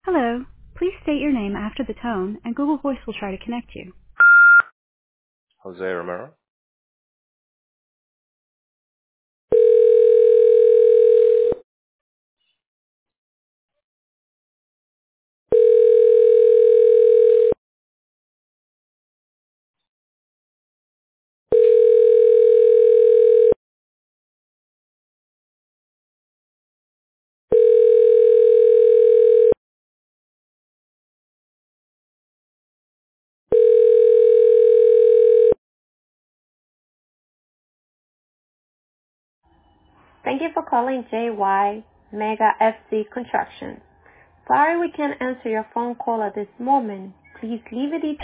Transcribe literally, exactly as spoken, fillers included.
Hello. Please state your name after the tone, and Google Voice will try to connect you. Jose Romero. Thank you for calling J Y Mega F C Construction. Sorry we can't answer your phone call at this moment. Please leave it